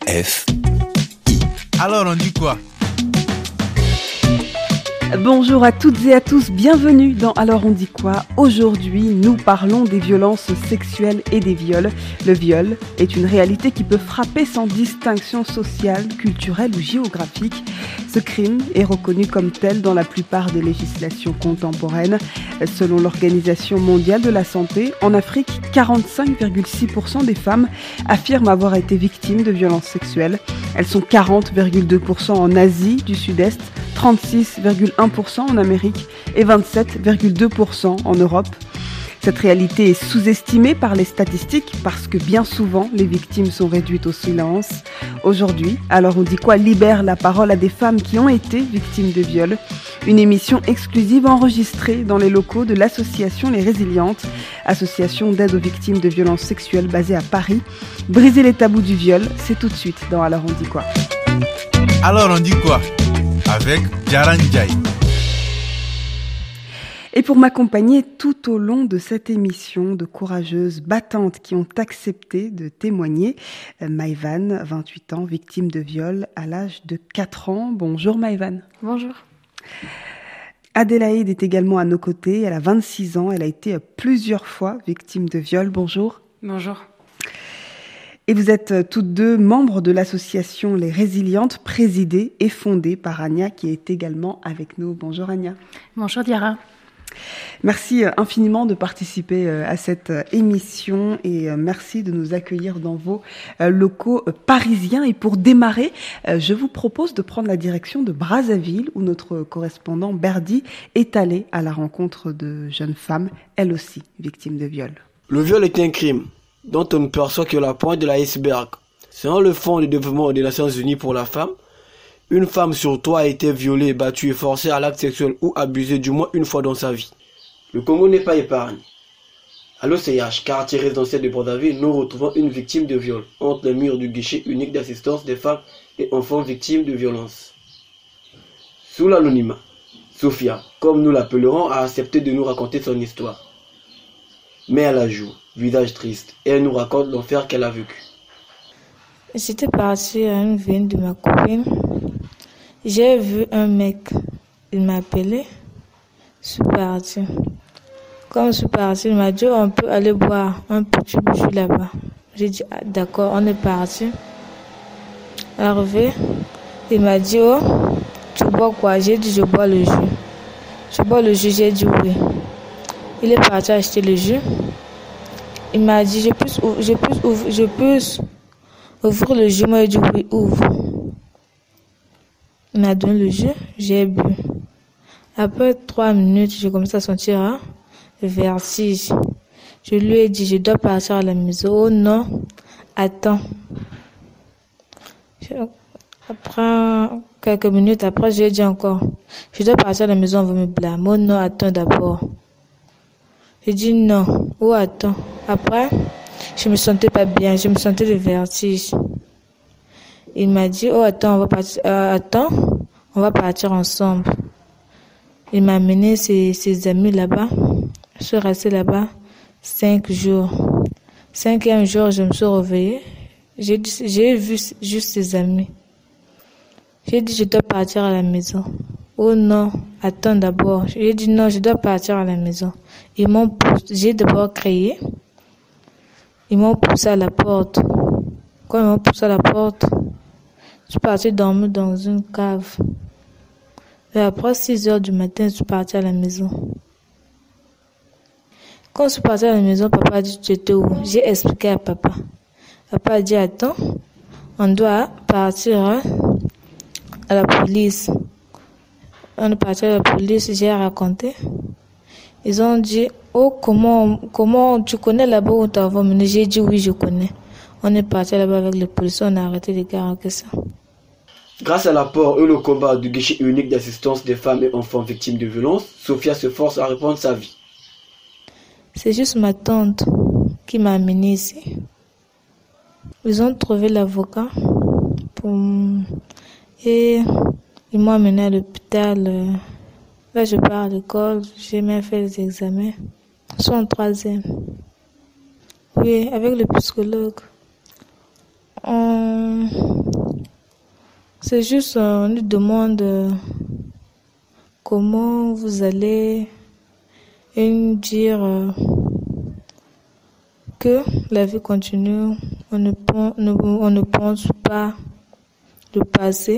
Alors on dit quoi? Bonjour à toutes et à tous, bienvenue dans Alors on dit quoi? Aujourd'hui, nous parlons des violences sexuelles et des viols. Le viol est une réalité qui peut frapper sans distinction sociale, culturelle ou géographique. Ce crime est reconnu comme tel dans la plupart des législations contemporaines. Selon l'Organisation mondiale de la santé, en Afrique, 45,6% des femmes affirment avoir été victimes de violences sexuelles. Elles sont 40,2% en Asie du Sud-Est, 36,1% en Amérique et 27,2% en Europe. Cette réalité est sous-estimée par les statistiques parce que bien souvent, les victimes sont réduites au silence. Aujourd'hui, Alors on dit quoi libère la parole à des femmes qui ont été victimes de viol. Une émission exclusive enregistrée dans les locaux de l'association Les Résilientes, association d'aide aux victimes de violences sexuelles basée à Paris. Briser les tabous du viol, c'est tout de suite dans Alors on dit quoi. Alors on dit quoi? Avec Jaran Jai. Et pour m'accompagner tout au long de cette émission, de courageuses battantes qui ont accepté de témoigner, Maïvan, 28 ans, victime de viol à l'âge de 4 ans. Bonjour Maïvan. Bonjour. Adélaïde est également à nos côtés, elle a 26 ans, elle a été plusieurs fois victime de viol. Bonjour. Bonjour. Et vous êtes toutes deux membres de l'association Les Résilientes, présidée et fondée par Ania, qui est également avec nous. Bonjour Ania. Bonjour Diara. Merci infiniment de participer à cette émission et merci de nous accueillir dans vos locaux parisiens. Et pour démarrer, je vous propose de prendre la direction de Brazzaville où notre correspondant Berdy est allé à la rencontre de jeunes femmes, elles aussi victimes de viol. Le viol est un crime dont on ne perçoit que la pointe de l'iceberg. Selon le Fonds de développement des Nations Unies pour la femme, une femme sur 3 a été violée, battue et forcée à l'acte sexuel ou abusée du moins une fois dans sa vie. Le Congo n'est pas épargne. À l'OCH, quartier résidentiel de Brazzaville, nous retrouvons une victime de viol entre les murs du guichet unique d'assistance des femmes et enfants victimes de violences. Sous l'anonymat, Sophia, comme nous l'appellerons, a accepté de nous raconter son histoire. Mais elle a joue, visage triste, et elle nous raconte l'enfer qu'elle a vécu. J'étais partie à une veine de ma copine. J'ai vu un mec, il m'a appelé, je suis partie. Comme je suis partie, il m'a dit on peut aller boire un petit jus là-bas. J'ai dit d'accord, on est parti. Arrivé, il m'a dit oh, tu bois quoi? J'ai dit je bois le jus. Je bois le jus, j'ai dit oui. Il est parti acheter le jus. Il m'a dit je peux ouvrir le jus. Moi j'ai dit oui, ouvre. Il m'a donné le jus, j'ai bu. Après 3 minutes, j'ai commencé à sentir un vertige. Je lui ai dit, je dois partir à la maison. Oh non, attends. Après quelques minutes après, j'ai dit encore, je dois partir à la maison, on va me blâmer. Oh non, attends d'abord. J'ai dit non, oh attends. Après, je me sentais pas bien, je me sentais le vertige. Il m'a dit, oh attends, on va partir ensemble. Il m'a amené ses amis là-bas. Je suis restée là-bas 5 jours. 5e jour, je me suis réveillée. J'ai vu juste ses amis. J'ai dit, je dois partir à la maison. Oh non, attends d'abord. J'ai dit non, je dois partir à la maison. Ils m'ont poussé. J'ai d'abord crié. Ils m'ont poussé à la porte. Quand ils m'ont poussé à la porte, je suis partie dormir dans une cave. Et après 6 heures du matin, je suis partie à la maison. Quand je suis partie à la maison, papa a dit tu étais où? J'ai expliqué à papa. Papa a dit attends, on doit partir à la police. On est parti à la police, j'ai raconté. Ils ont dit oh comment tu connais là-bas où tu as mené? J'ai dit oui, je connais. On est parti là-bas avec les policiers, on a arrêté les gars avec ça. Grâce à l'apport et le combat du guichet unique d'assistance des femmes et enfants victimes de violences, Sophia se force à reprendre sa vie. C'est juste ma tante qui m'a amenée ici. Ils ont trouvé l'avocat et ils m'ont amenée à l'hôpital. Là, je pars à l'école, j'ai même fait les examens. Je suis en 3e. Oui, avec le psychologue. C'est juste, on lui demande comment vous allez et nous dire que la vie continue, on ne pense pas le passé.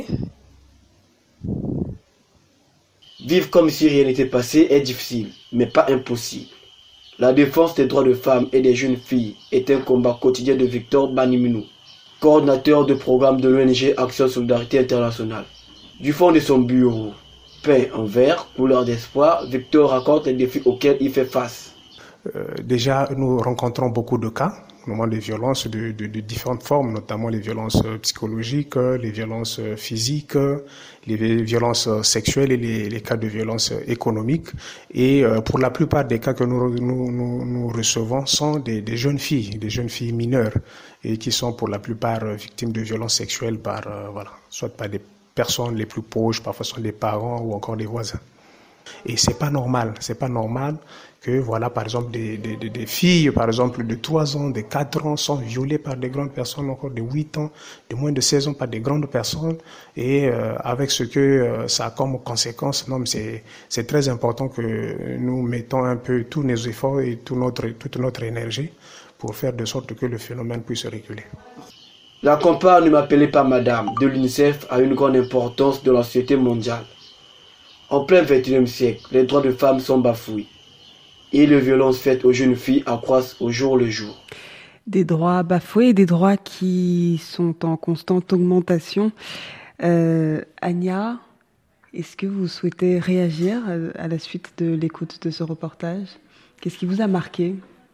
Vivre comme si rien n'était passé est difficile, mais pas impossible. La défense des droits de femmes et des jeunes filles est un combat quotidien de Victor Baniminou, coordinateur de programme de l'ONG Action Solidarité Internationale. Du fond de son bureau, peint en vert, couleur d'espoir, Victor raconte les défis auxquels il fait face. Déjà, nous rencontrons beaucoup de cas, notamment des violences de différentes formes, notamment les violences psychologiques, les violences physiques, les violences sexuelles et les cas de violences économiques. Et pour la plupart des cas que nous recevons sont des jeunes filles mineures, et qui sont pour la plupart victimes de violences sexuelles soit par des personnes les plus proches, parfois sont des parents ou encore des voisins. Et c'est pas normal que par exemple des filles par exemple de 3 ans, de 4 ans sont violées par des grandes personnes, encore de 8 ans, de moins de 16 ans par des grandes personnes, et avec ce que ça a comme conséquence. C'est très important que nous mettons un peu tous nos efforts et toute notre énergie pour faire de sorte que le phénomène puisse reculer. La campagne Ne m'appelez pas madame de l'UNICEF a une grande importance dans la société mondiale. En plein XXIe siècle, les droits de femmes sont bafoués et les violences faites aux jeunes filles accroissent au jour le jour. Des droits bafoués, des droits qui sont en constante augmentation. Anya, est-ce que vous souhaitez réagir à la suite de l'écoute de ce reportage ? Qu'est-ce qui vous a marqué ?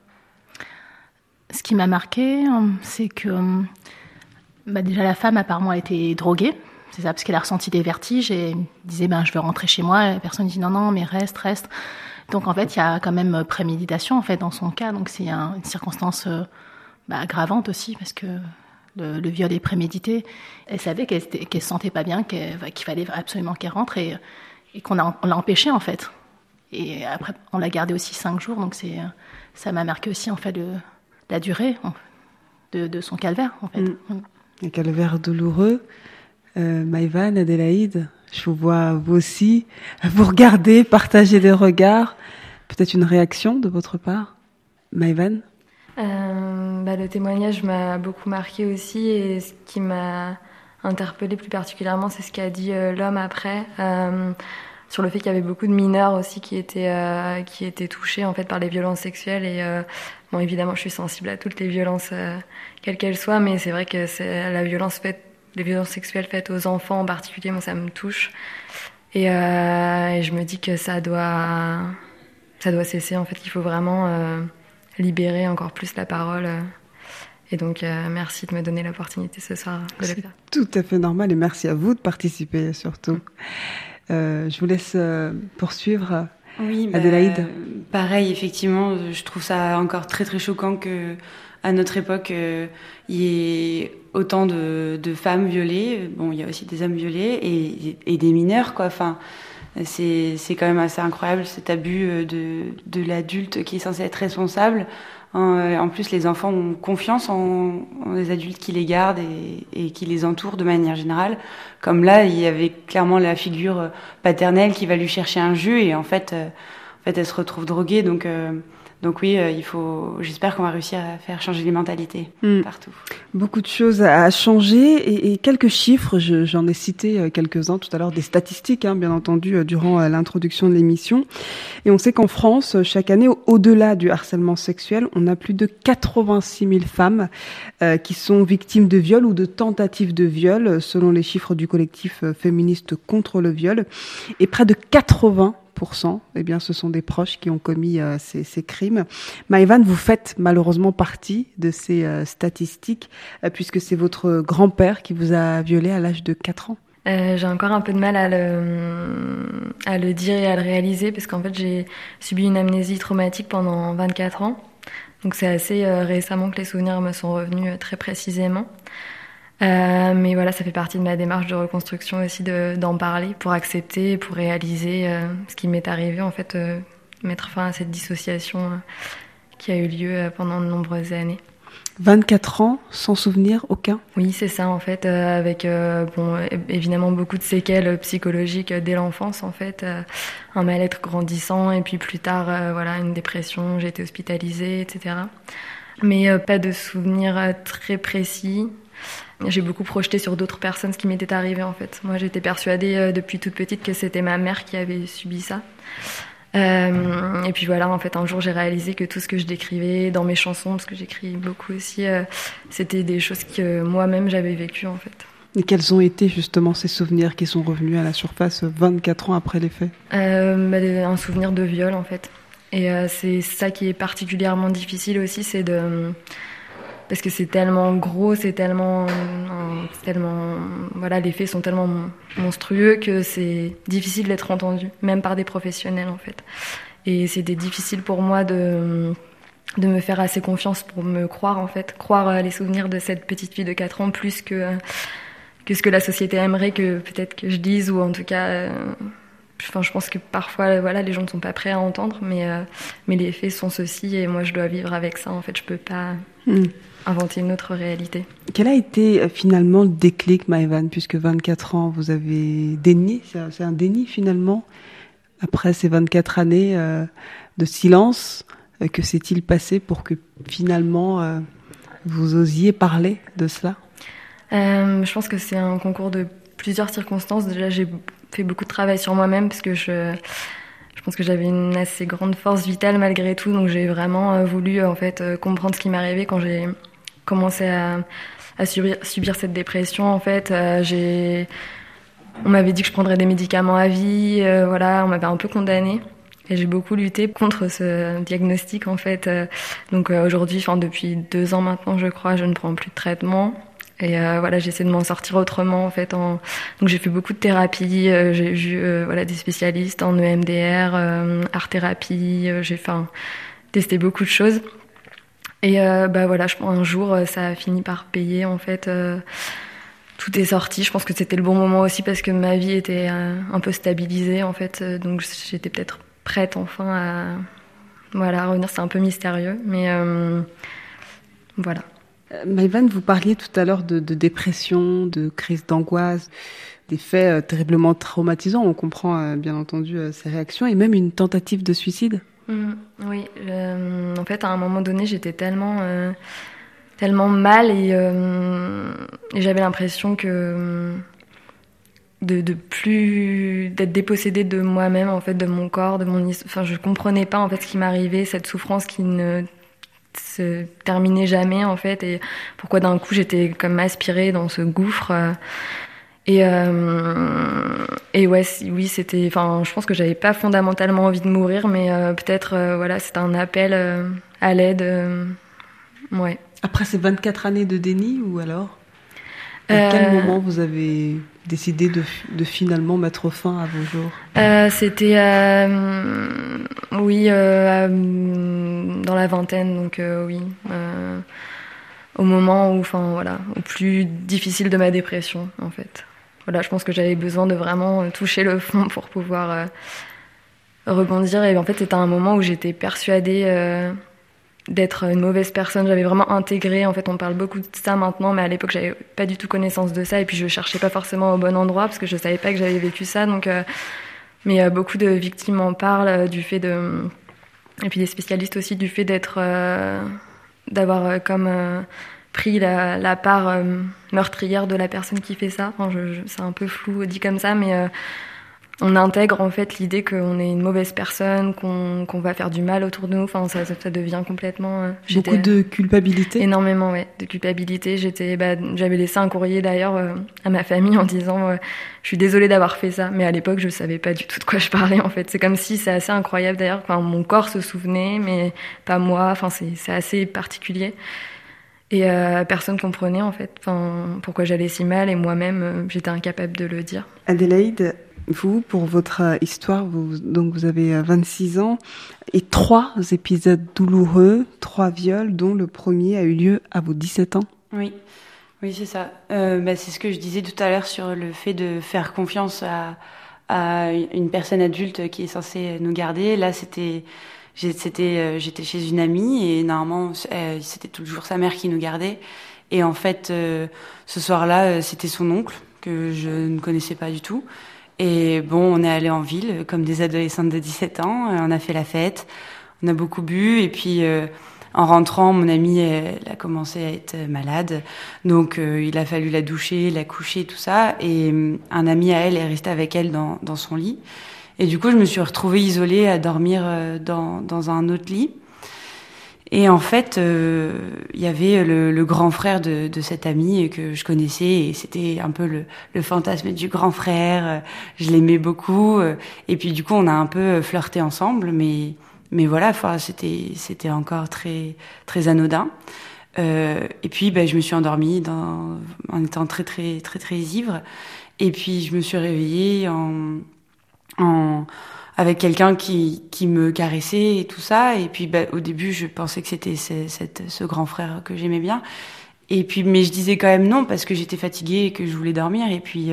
Ce qui m'a marqué, c'est que déjà la femme apparemment a été droguée. C'est ça, parce qu'elle a ressenti des vertiges et elle disait je veux rentrer chez moi. Et la personne dit non, mais reste. Donc en fait, il y a quand même préméditation en fait dans son cas. Donc c'est une circonstance aggravante aussi, parce que le viol est prémédité. Elle savait qu'elle se sentait pas bien, qu'il fallait absolument qu'elle rentre et qu'on l'a empêchée en fait. Et après, on l'a gardée aussi 5 jours. Donc ça m'a marqué aussi en fait la durée de son calvaire en fait. Un calvaire douloureux. Maïvan, Adélaïde, je vous vois vous aussi, vous regardez, partager des regards, peut-être une réaction de votre part. Maïvan ? Le témoignage m'a beaucoup marqué aussi, et ce qui m'a interpellée plus particulièrement, c'est ce qu'a dit l'homme après, sur le fait qu'il y avait beaucoup de mineurs aussi qui étaient touchés en fait par les violences sexuelles. Et évidemment, je suis sensible à toutes les violences, quelles qu'elles soient, mais c'est vrai que les violences sexuelles faites aux enfants en particulier, moi ça me touche. Et je me dis que ça doit cesser en fait, qu'il faut vraiment libérer encore plus la parole. Et donc merci de me donner l'opportunité ce soir de le faire. Tout à fait normal, et merci à vous de participer surtout. Je vous laisse poursuivre. Oui, Adélaïde. Pareil, effectivement, je trouve ça encore très très choquant que à notre époque, il y ait autant de femmes violées. Bon, il y a aussi des hommes violés et des mineurs, quoi. Enfin, c'est quand même assez incroyable, cet abus de l'adulte qui est censé être responsable. En plus, les enfants ont confiance en les adultes qui les gardent et qui les entourent de manière générale. Comme là, il y avait clairement la figure paternelle qui va lui chercher un jus, et en fait, elle se retrouve droguée. Donc oui, j'espère qu'on va réussir à faire changer les mentalités partout. Beaucoup de choses à changer, et quelques chiffres, j'en ai cité quelques-uns tout à l'heure, des statistiques, bien entendu, durant l'introduction de l'émission. Et on sait qu'en France, chaque année, au-delà du harcèlement sexuel, on a plus de 86 000 femmes qui sont victimes de viol ou de tentatives de viol, selon les chiffres du collectif féministe contre le viol. Et près de 80%, ce sont des proches qui ont commis ces crimes. Maïvan, vous faites malheureusement partie de ces statistiques, puisque c'est votre grand-père qui vous a violé à l'âge de 4 ans. J'ai encore un peu de mal à le dire et à le réaliser, parce qu'en fait j'ai subi une amnésie traumatique pendant 24 ans. Donc c'est assez récemment que les souvenirs me sont revenus très précisément. Mais voilà, ça fait partie de ma démarche de reconstruction aussi d'en parler, pour accepter, pour réaliser ce qui m'est arrivé, en fait, mettre fin à cette dissociation qui a eu lieu pendant de nombreuses années. 24 ans, sans souvenir aucun? Oui, c'est ça en fait, avec évidemment beaucoup de séquelles psychologiques dès l'enfance en fait, un mal-être grandissant et puis plus tard une dépression, j'ai été hospitalisée, etc. Mais pas de souvenirs très précis. J'ai beaucoup projeté sur d'autres personnes ce qui m'était arrivé en fait. Moi j'étais persuadée depuis toute petite que c'était ma mère qui avait subi ça. Et puis voilà, en fait, un jour, j'ai réalisé que tout ce que je décrivais dans mes chansons, parce que j'écris beaucoup aussi, c'était des choses que moi-même j'avais vécues, en fait. Et quels ont été justement ces souvenirs qui sont revenus à la surface 24 ans après les faits? Un souvenir de viol, en fait. Et c'est ça qui est particulièrement difficile aussi, parce que c'est tellement gros, c'est tellement les faits sont tellement monstrueux que c'est difficile d'être entendu, même par des professionnels en fait. Et c'était difficile pour moi de me faire assez confiance pour me croire en fait, croire les souvenirs de cette petite fille de 4 ans plus que ce que la société aimerait que peut-être que je dise, ou en tout cas je pense que parfois les gens ne sont pas prêts à entendre, mais les faits sont ceci et moi je dois vivre avec ça en fait, je peux pas inventer une autre réalité. Quel a été finalement le déclic, Maëvan, puisque 24 ans vous avez déni, c'est un déni finalement, après ces 24 années de silence, que s'est-il passé pour que finalement vous osiez parler de cela? Je pense que c'est un concours de plusieurs circonstances. Déjà j'ai fait beaucoup de travail sur moi-même parce que je pense que j'avais une assez grande force vitale malgré tout, donc j'ai vraiment voulu en fait comprendre ce qui m'arrivait quand j'ai commencé à subir cette dépression. En fait, on m'avait dit que je prendrais des médicaments à vie, on m'avait un peu condamnée. Et j'ai beaucoup lutté contre ce diagnostic en fait. Donc aujourd'hui, depuis 2 ans maintenant, je crois, je ne prends plus de traitement. Et j'essaie de m'en sortir autrement en fait. Donc j'ai fait beaucoup de thérapie, j'ai vu des spécialistes en EMDR, art-thérapie, j'ai testé beaucoup de choses. Et je pense un jour ça a fini par payer en fait. Tout est sorti. Je pense que c'était le bon moment aussi parce que ma vie était un peu stabilisée en fait. Donc j'étais peut-être prête enfin à revenir. C'est un peu mystérieux, mais voilà. Maëvan, vous parliez tout à l'heure de dépression, de crise d'angoisse, des faits terriblement traumatisants. On comprend bien entendu ces réactions et même une tentative de suicide. Oui, en fait, à un moment donné, j'étais tellement mal et j'avais l'impression que d'être dépossédée de moi-même, en fait, de mon corps, je comprenais pas en fait ce qui m'arrivait, cette souffrance qui ne se terminait jamais en fait, et pourquoi d'un coup j'étais comme aspirée dans ce gouffre. Et oui, c'était. Je pense que j'avais pas fondamentalement envie de mourir, mais peut-être, c'était un appel à l'aide. Ouais. Après ces 24 années de déni, ou alors à quel moment vous avez décidé de finalement mettre fin à vos jours? C'était, dans la vingtaine, donc oui. Au moment où, au plus difficile de ma dépression, en fait. Je pense que j'avais besoin de vraiment toucher le fond pour pouvoir rebondir. Et en fait, c'était un moment où j'étais persuadée d'être une mauvaise personne. J'avais vraiment intégré, en fait, on parle beaucoup de ça maintenant, mais à l'époque, j'avais pas du tout connaissance de ça. Et puis, je cherchais pas forcément au bon endroit parce que je savais pas que j'avais vécu ça. Donc, mais beaucoup de victimes en parlent du fait de... Et puis des spécialistes aussi du fait d'avoir pris la part meurtrière de la personne qui fait ça. C'est un peu flou dit comme ça, mais on intègre en fait l'idée qu'on est une mauvaise personne, qu'on va faire du mal autour de nous. Ça devient complètement... Beaucoup de culpabilité. Énormément, ouais, de culpabilité. J'avais laissé un courrier d'ailleurs à ma famille en disant je suis désolée d'avoir fait ça, mais à l'époque je savais pas du tout de quoi je parlais en fait. C'est comme si, c'est assez incroyable d'ailleurs. Mon corps se souvenait, mais pas moi. C'est assez particulier. Et personne comprenait en fait pourquoi j'allais si mal, et moi-même j'étais incapable de le dire. Adélaïde, vous, pour votre histoire, vous avez 26 ans et 3 épisodes douloureux, 3 viols, dont le premier a eu lieu à vos 17 ans. Oui, c'est ça. C'est ce que je disais tout à l'heure sur le fait de faire confiance à une personne adulte qui est censée nous garder. Là, c'était j'étais chez une amie et normalement c'était toujours sa mère qui nous gardait. Et en fait, ce soir-là, c'était son oncle que je ne connaissais pas du tout. Et bon, on est allé en ville comme des adolescentes de 17 ans. On a fait la fête, on a beaucoup bu et puis en rentrant, mon amie elle a commencé à être malade. Donc il a fallu la doucher, la coucher, tout ça. Et un ami à elle est resté avec elle dans son lit. Et du coup, je me suis retrouvée isolée à dormir dans un autre lit. Et en fait, il y avait le grand frère de cette amie que je connaissais et c'était un peu le fantasme du grand frère. Je l'aimais beaucoup et puis du coup, on a un peu flirté ensemble, mais voilà, enfin, c'était encore très très anodin. Et puis, je me suis endormie en étant très très très très ivre. Et puis, je me suis réveillée avec quelqu'un qui me caressait et tout ça. Et puis, au début, je pensais que c'était ce grand frère que j'aimais bien. Et puis, mais je disais quand même non parce que j'étais fatiguée et que je voulais dormir. Et puis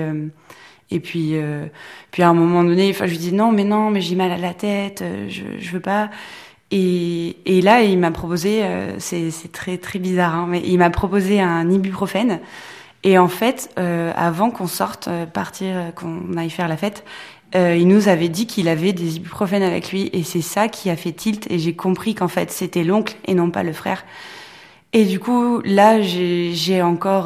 à un moment donné, enfin, je lui disais non, mais j'ai mal à la tête, je veux pas. Et là, il m'a proposé, c'est très très bizarre, hein, mais il m'a proposé un ibuprofène. Et en fait, avant qu'on sorte, qu'on aille faire la fête. Il nous avait dit qu'il avait des ibuprofènes avec lui et c'est ça qui a fait tilt et j'ai compris qu'en fait c'était l'oncle et non pas le frère. Et du coup là j'ai encore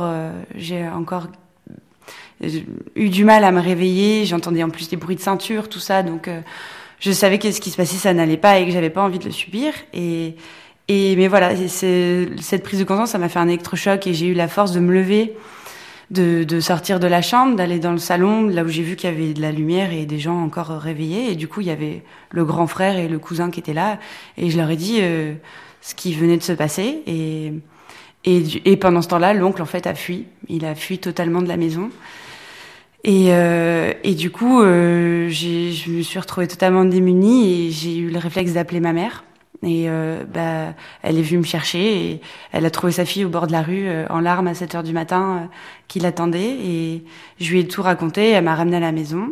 eu du mal à me réveiller, j'entendais en plus des bruits de ceinture, tout ça, donc je savais que ce qui se passait ça n'allait pas et que j'avais pas envie de le subir mais voilà, cette prise de conscience ça m'a fait un électrochoc et j'ai eu la force de me lever. De sortir de la chambre, d'aller dans le salon, là où j'ai vu qu'il y avait de la lumière et des gens encore réveillés. Et du coup, il y avait le grand frère et le cousin qui étaient là. Et je leur ai dit ce qui venait de se passer. Et pendant ce temps-là, l'oncle, en fait, a fui. Il a fui totalement de la maison. Et du coup, je me suis retrouvée totalement démunie et j'ai eu le réflexe d'appeler ma mère. Et elle est venue me chercher et elle a trouvé sa fille au bord de la rue en larmes à 7h du matin qui l'attendait et je lui ai tout raconté, elle m'a ramenée à la maison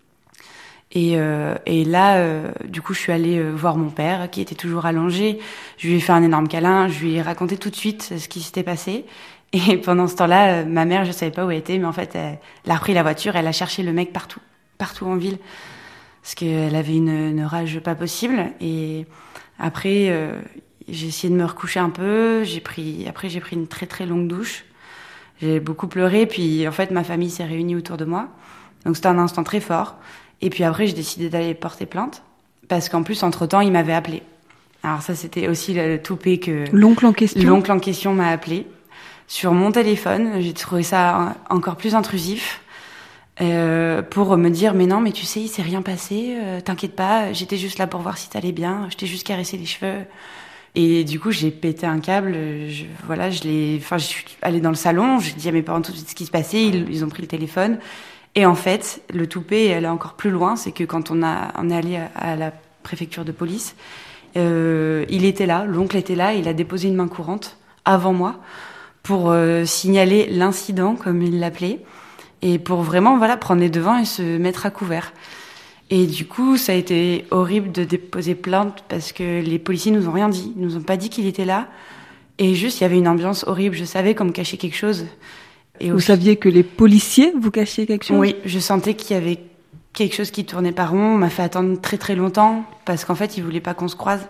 et là du coup je suis allée voir mon père qui était toujours allongé, je lui ai fait un énorme câlin, je lui ai raconté tout de suite ce qui s'était passé et pendant ce temps-là ma mère je savais pas où elle était mais en fait elle a repris la voiture, elle a cherché le mec partout en ville parce qu'elle avait une rage pas possible et après, j'ai essayé de me recoucher un peu. J'ai pris une très très longue douche. J'ai beaucoup pleuré. Puis en fait, ma famille s'est réunie autour de moi. Donc c'était un instant très fort. Et puis après, j'ai décidé d'aller porter plainte parce qu'en plus, entre-temps, il m'avait appelé. Alors ça, c'était aussi le toupet que l'oncle en question m'a appelé sur mon téléphone. J'ai trouvé ça encore plus intrusif. Pour me dire mais non mais tu sais il s'est rien passé, t'inquiète pas, j'étais juste là pour voir si t'allais bien, je t'ai juste caressé les cheveux et du coup j'ai pété un câble, je suis allée dans le salon, j'ai dit à mes parents tout de suite ce qui se passait, ils ont pris le téléphone et en fait le toupet elle est encore plus loin, c'est que quand on est allé à la préfecture de police, il était là, l'oncle était là, il a déposé une main courante avant moi pour signaler l'incident comme il l'appelait. Et pour vraiment prendre les devants et se mettre à couvert. Et du coup, ça a été horrible de déposer plainte parce que les policiers nous ont rien dit. Ils nous ont pas dit qu'il était là. Et juste, il y avait une ambiance horrible. Je savais qu'on me cachait quelque chose. Vous saviez que les policiers vous cachaient quelque chose ? Oui, je sentais qu'il y avait quelque chose qui tournait pas rond. On m'a fait attendre très très longtemps parce qu'en fait, ils voulaient pas qu'on se croise.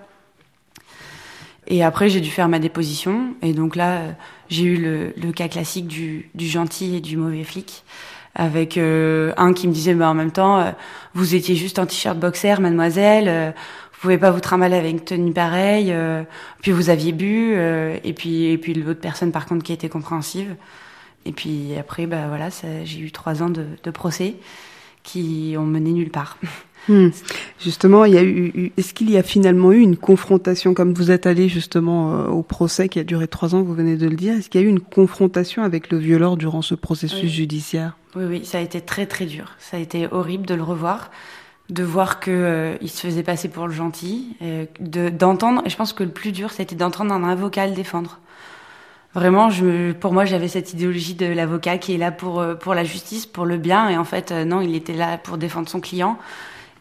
Et après, j'ai dû faire ma déposition. Et donc là, j'ai eu le cas classique du gentil et du mauvais flic. Avec un qui me disait, en même temps, vous étiez juste en t-shirt boxer, mademoiselle. Vous pouvez pas vous trimballer avec une tenue pareille. Puis vous aviez bu. Et puis l'autre personne, par contre, qui était compréhensive. Et puis après, j'ai eu 3 ans de procès qui ont mené nulle part. Justement, est-ce qu'il y a finalement eu une confrontation, comme vous êtes allé justement au procès qui a duré 3 ans, vous venez de le dire, est-ce qu'il y a eu une confrontation avec le violeur durant ce processus judiciaire ? Oui, ça a été très très dur. Ça a été horrible de le revoir, de voir que il se faisait passer pour le gentil, d'entendre, et je pense que le plus dur, c'était d'entendre un avocat le défendre. Vraiment, pour moi, j'avais cette idéologie de l'avocat qui est là pour la justice, pour le bien, et en fait, non, il était là pour défendre son client.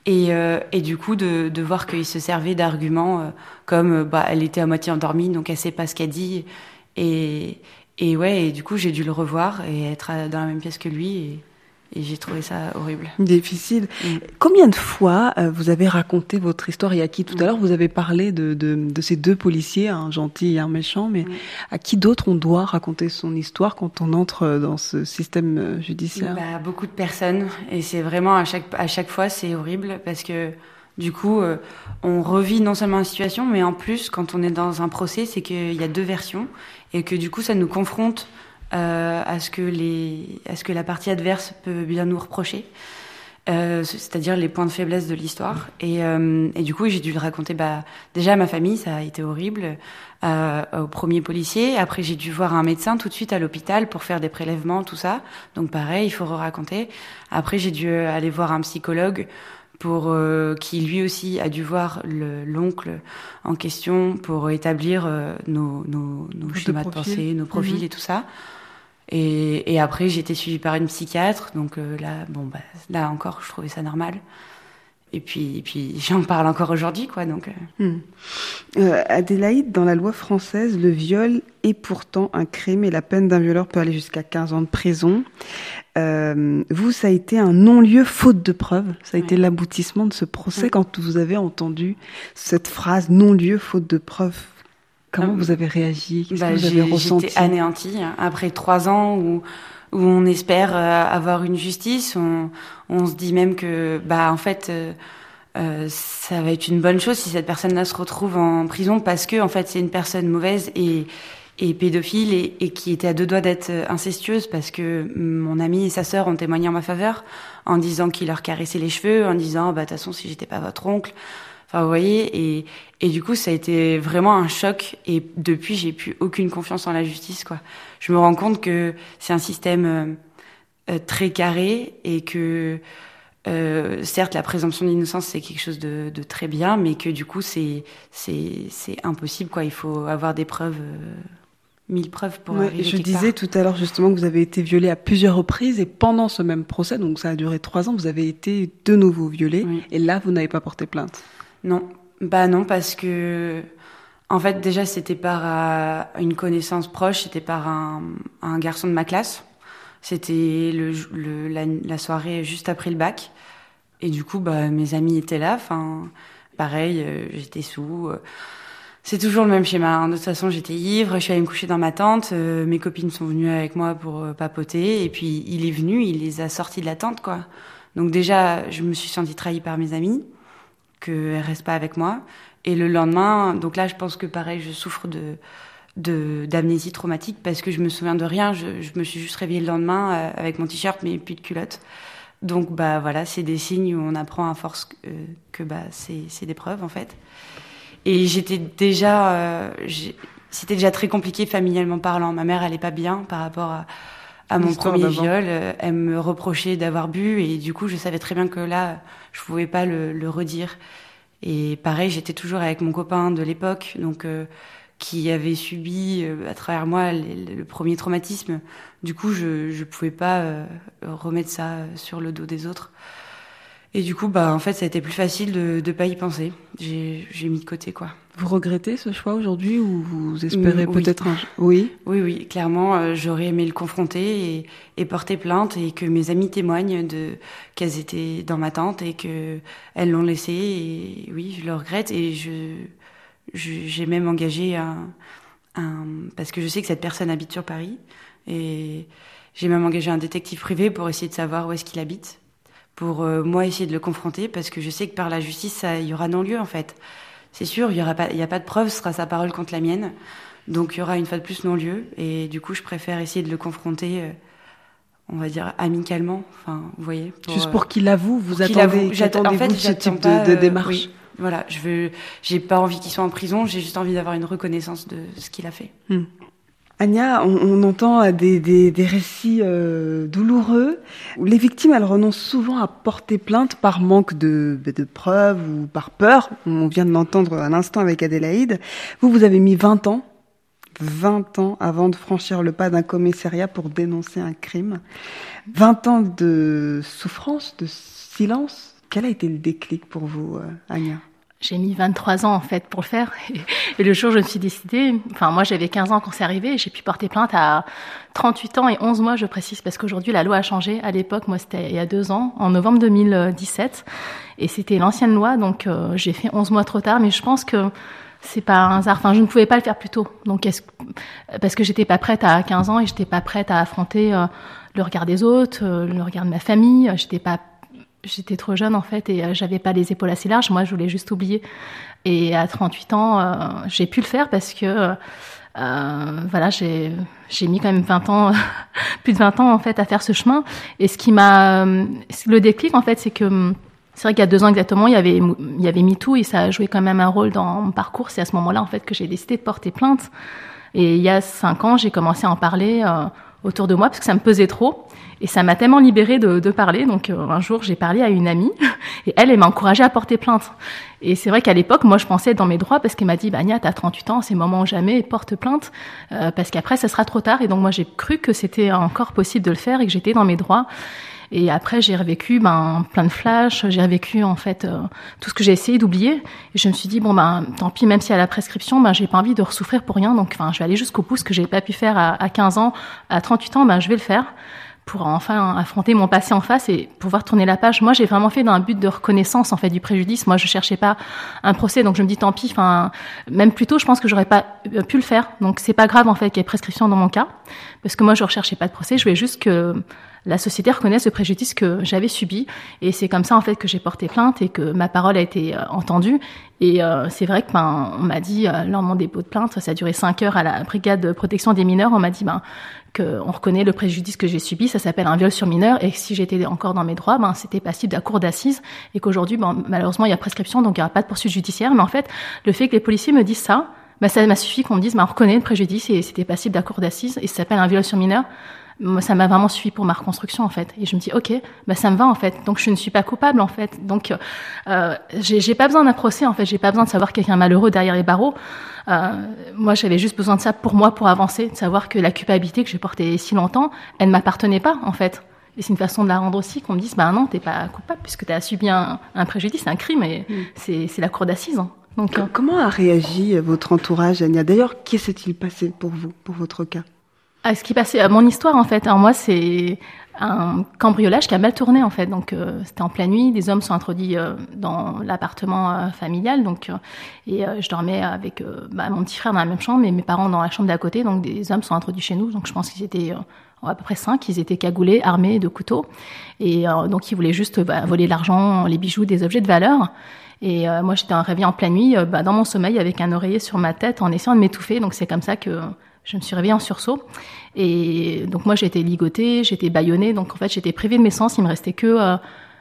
Et du coup, de voir qu'il se servait d'arguments comme elle était à moitié endormie, donc elle sait pas ce qu'elle dit. Et du coup, j'ai dû le revoir et être dans la même pièce que lui. Et j'ai trouvé ça horrible. Difficile. Combien de fois vous avez raconté votre histoire et à qui? Tout à l'heure, vous avez parlé de ces deux policiers, un gentil et un méchant, mais à qui d'autre on doit raconter son histoire quand on entre dans ce système judiciaire? Beaucoup de personnes. Et c'est vraiment, à chaque fois, c'est horrible parce que du coup, on revit non seulement la situation, mais en plus, quand on est dans un procès, c'est qu'il y a deux versions et que du coup, ça nous confronte à ce que la partie adverse peut bien nous reprocher, c'est-à-dire les points de faiblesse de l'histoire. Et du coup, j'ai dû le raconter déjà à ma famille, ça a été horrible, au premier policier. Après, j'ai dû voir un médecin tout de suite à l'hôpital pour faire des prélèvements, tout ça. Donc pareil, il faut raconter. Après, j'ai dû aller voir un psychologue qui lui aussi a dû voir l'oncle en question pour établir nos schémas de pensée, nos profils et tout ça. Et après, j'ai été suivie par une psychiatre, donc là encore, je trouvais ça normal. Et puis j'en parle encore aujourd'hui, quoi. Donc. Adélaïde, dans la loi française, le viol est pourtant un crime et la peine d'un violeur peut aller jusqu'à 15 ans de prison. Vous, ça a été un non-lieu faute de preuves. Ça a été l'aboutissement de ce procès quand vous avez entendu cette phrase non-lieu faute de preuves. Comment vous avez réagi? Qu'est-ce que vous avez ressenti? J'étais anéantie. Après 3 ans où on espère avoir une justice, on se dit même que en fait ça va être une bonne chose si cette personne-là se retrouve en prison parce que en fait c'est une personne mauvaise et pédophile et qui était à 2 doigts d'être incestueuse parce que mon ami et sa sœur ont témoigné en ma faveur en disant qu'il leur caressait les cheveux, en disant de toute façon si j'étais pas votre oncle. Enfin, vous voyez, et du coup, ça a été vraiment un choc. Et depuis, j'ai plus aucune confiance en la justice, quoi. Je me rends compte que c'est un système très carré et que, certes, la présomption d'innocence, c'est quelque chose de très bien, mais que du coup, c'est impossible, quoi. Il faut avoir des preuves, 1000 preuves pour arriver je quelque disais part. tout à l'heure, justement, que vous avez été violée à plusieurs reprises et pendant ce même procès, donc ça a duré 3 ans, vous avez été de nouveau violée. Oui. Et là, vous n'avez pas porté plainte. Non, non, parce que en fait déjà c'était par une connaissance proche, c'était par un garçon de ma classe. C'était la soirée juste après le bac, et du coup mes amis étaient là. Enfin, pareil, j'étais sous. C'est toujours le même schéma. Hein. De toute façon, j'étais ivre, je suis allée me coucher dans ma tente. Mes copines sont venues avec moi pour papoter, et puis il est venu, il les a sortis de la tente, quoi. Donc déjà, je me suis sentie trahie par mes amis. Qu'elle reste pas avec moi. Et le lendemain, donc là, je pense que pareil, je souffre d'amnésie traumatique parce que je me souviens de rien. Je me suis juste réveillée le lendemain avec mon t-shirt mais plus de culotte. Donc voilà, c'est des signes où on apprend à force que c'est des preuves en fait. Et c'était déjà très compliqué familialement parlant. Ma mère, elle est pas bien par rapport à mon premier viol. Elle me reprochait d'avoir bu et du coup, je savais très bien que là, je pouvais pas le redire. Et pareil, j'étais toujours avec mon copain de l'époque, donc qui avait subi à travers moi le premier traumatisme. Du coup, je pouvais pas remettre ça sur le dos des autres. Et du coup, en fait, ça a été plus facile de pas y penser. J'ai mis de côté, quoi. Vous regrettez ce choix aujourd'hui ou vous espérez peut-être un... Oui. Oui, clairement, j'aurais aimé le confronter et porter plainte et que mes amis témoignent qu'elles étaient dans ma tente et que elles l'ont laissé. Et oui, je le regrette et j'ai même engagé parce que je sais que cette personne habite sur Paris et j'ai même engagé un détective privé pour essayer de savoir où est-ce qu'il habite. Pour moi essayer de le confronter parce que je sais que par la justice il y aura non-lieu en fait. C'est sûr, il y a pas de preuve, ce sera sa parole contre la mienne. Donc il y aura une fois de plus non-lieu et du coup je préfère essayer de le confronter on va dire amicalement, enfin vous voyez. Juste pour qu'il avoue, vous attendez ce type de démarche. Oui, voilà, j'ai pas envie qu'il soit en prison, j'ai juste envie d'avoir une reconnaissance de ce qu'il a fait. Anya, on entend des récits douloureux où les victimes elles renoncent souvent à porter plainte par manque de preuves ou par peur. On vient de l'entendre un instant avec Adélaïde. Vous avez mis 20 ans avant de franchir le pas d'un commissariat pour dénoncer un crime. 20 ans de souffrance, de silence, Quel a été le déclic pour vous, Anya ? J'ai mis 23 ans en fait pour le faire et le jour où je me suis décidée, moi j'avais 15 ans quand c'est arrivé et j'ai pu porter plainte à 38 ans et 11 mois je précise parce qu'aujourd'hui la loi a changé. À l'époque, moi c'était il y a 2 ans, en novembre 2017 et c'était l'ancienne loi donc j'ai fait 11 mois trop tard mais je pense que c'est pas un hasard. Je ne pouvais pas le faire plus tôt. Donc parce que j'étais pas prête à 15 ans et j'étais pas prête à affronter le regard des autres, le regard de ma famille, J'étais trop jeune en fait et j'avais pas les épaules assez larges. Moi, je voulais juste oublier. Et à 38 ans, j'ai pu le faire parce que j'ai mis quand même 20 ans, plus de 20 ans en fait à faire ce chemin. Et ce qui m'a, le déclic en fait, c'est que c'est vrai qu'il y a 2 ans exactement, il y avait MeToo et ça a joué quand même un rôle dans mon parcours. C'est à ce moment-là en fait que j'ai décidé de porter plainte. Et il y a 5 ans, j'ai commencé à en parler autour de moi parce que ça me pesait trop. Et ça m'a tellement libérée de parler. Donc, un jour, j'ai parlé à une amie et elle m'a encouragée à porter plainte. Et c'est vrai qu'à l'époque, moi, je pensais être dans mes droits parce qu'elle m'a dit, Anya, t'as 38 ans, c'est le moment ou jamais, porte plainte, parce qu'après, ça sera trop tard. Et donc, moi, j'ai cru que c'était encore possible de le faire et que j'étais dans mes droits. Et après, j'ai revécu plein de flashs, j'ai revécu en fait tout ce que j'ai essayé d'oublier. Et je me suis dit, tant pis, même si à la prescription, j'ai pas envie de ressouffrir pour rien. Donc, je vais aller jusqu'au bout, ce que j'ai pas pu faire à 15 ans, à 38 ans, je vais le faire. Pour enfin affronter mon passé en face et pouvoir tourner la page. Moi, j'ai vraiment fait d'un but de reconnaissance en fait du préjudice. Moi, je cherchais pas un procès, donc je me dis tant pis. Même plus tôt, je pense que j'aurais pas pu le faire. Donc c'est pas grave en fait qu'il y ait prescription dans mon cas, parce que moi, je recherchais pas de procès. Je voulais juste que la société reconnaisse le préjudice que j'avais subi. Et c'est comme ça en fait que j'ai porté plainte et que ma parole a été entendue. Et c'est vrai que on m'a dit lors de mon dépôt de plainte, ça a duré 5 heures à la brigade de protection des mineurs, on m'a dit qu'on reconnaît le préjudice que j'ai subi, ça s'appelle un viol sur mineur, et que si j'étais encore dans mes droits, c'était passible de la cour d'assises, et qu'aujourd'hui, malheureusement, il y a prescription, donc il n'y aura pas de poursuite judiciaire. Mais en fait, le fait que les policiers me disent ça, ça m'a suffi qu'on me dise, on reconnaît le préjudice et c'était passible de la cour d'assises, et ça s'appelle un viol sur mineur. Moi, ça m'a vraiment suffi pour ma reconstruction en fait, et je me dis ok, ça me va en fait, donc je ne suis pas coupable en fait, donc j'ai pas besoin d'un procès en fait, j'ai pas besoin de savoir quelqu'un malheureux derrière les barreaux. Moi j'avais juste besoin de ça pour moi, pour avancer, de savoir que la culpabilité que j'ai portée si longtemps, elle ne m'appartenait pas en fait, et c'est une façon de la rendre aussi, qu'on me dise non, t'es pas coupable puisque t'as subi un préjudice, un crime, et c'est la cour d'assises. Donc comment a réagi votre entourage, Anya ? D'ailleurs, qu'est-ce qui s'est-il passé pour vous, pour votre cas ? Ce qui passait, mon histoire en fait. Alors moi, c'est un cambriolage qui a mal tourné en fait. Donc c'était en pleine nuit, des hommes sont introduits dans l'appartement familial. Donc et je dormais avec mon petit frère dans la même chambre et mes parents dans la chambre d'à côté. Donc des hommes sont introduits chez nous. Donc je pense qu'ils étaient à peu près 5. Ils étaient cagoulés, armés de couteaux et donc ils voulaient juste voler l'argent, les bijoux, des objets de valeur. Et moi, j'étais réveillée en pleine nuit, dans mon sommeil, avec un oreiller sur ma tête, en essayant de m'étouffer. Donc c'est comme ça que je me suis réveillée en sursaut. Et donc moi, j'ai été ligotée, j'ai été bâillonnée. Donc en fait, j'étais privée de mes sens. Il me restait que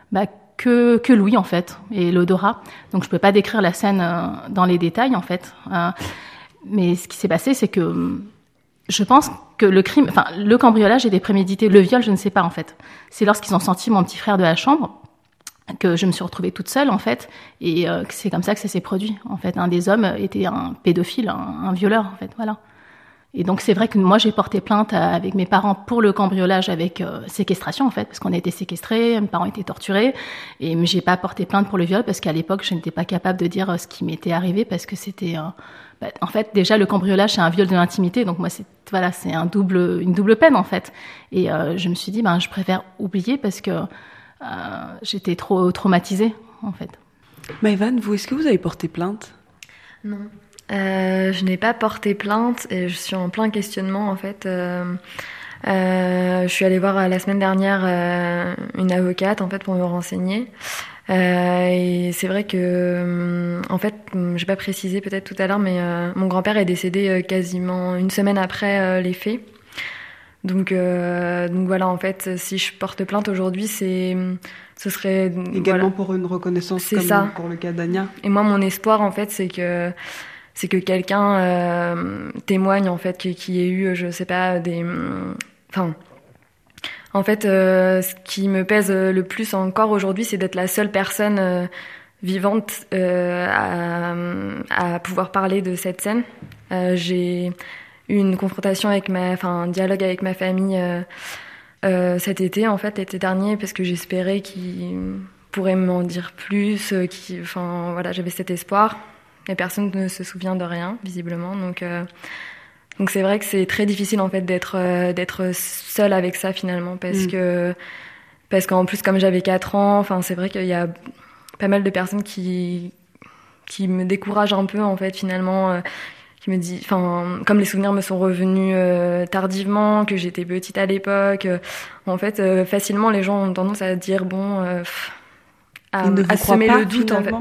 l'ouïe en fait et l'odorat. Donc je peux pas décrire la scène dans les détails en fait. Mais ce qui s'est passé, c'est que je pense que le cambriolage était prémédité. Le viol, je ne sais pas en fait. C'est lorsqu'ils ont sorti mon petit frère de la chambre que je me suis retrouvée toute seule en fait, et c'est comme ça que ça s'est produit en fait. Un des hommes était un pédophile, un violeur en fait, voilà. Et donc c'est vrai que moi j'ai porté plainte avec mes parents pour le cambriolage avec séquestration en fait, parce qu'on a été séquestrés, mes parents étaient torturés, et mais j'ai pas porté plainte pour le viol parce qu'à l'époque je n'étais pas capable de dire ce qui m'était arrivé parce que c'était en fait déjà le cambriolage c'est un viol de l'intimité, donc moi c'est une double peine en fait. Et je me suis dit je préfère oublier parce que j'étais trop traumatisée en fait. Maëvan, vous, est-ce que vous avez porté plainte ? Non. Je n'ai pas porté plainte et je suis en plein questionnement en fait. Je suis allée voir la semaine dernière une avocate en fait pour me renseigner. Et c'est vrai que en fait, j'ai pas précisé peut-être tout à l'heure, mais mon grand-père est décédé quasiment une semaine après les faits. Donc voilà, en fait, si je porte plainte aujourd'hui, ce serait également pour une reconnaissance comme ça. Pour le cas d'Anya. Et moi, mon espoir en fait, c'est que quelqu'un témoigne en fait qu'il y ait eu, je sais pas, en fait, ce qui me pèse le plus encore aujourd'hui, c'est d'être la seule personne vivante à pouvoir parler de cette scène. J'ai eu une confrontation un dialogue avec ma famille cet été, en fait, l'été dernier, parce que j'espérais pourrait m'en dire plus, voilà, j'avais cet espoir. Et personne ne se souvient de rien, visiblement. Donc c'est vrai que c'est très difficile en fait d'être seule avec ça finalement, parce qu'en plus comme j'avais 4 ans, enfin c'est vrai qu'il y a pas mal de personnes qui me découragent un peu en fait finalement, qui me disent, enfin comme les souvenirs me sont revenus tardivement, que j'étais petite à l'époque, en fait facilement les gens ont tendance à dire à semer le doute en fait.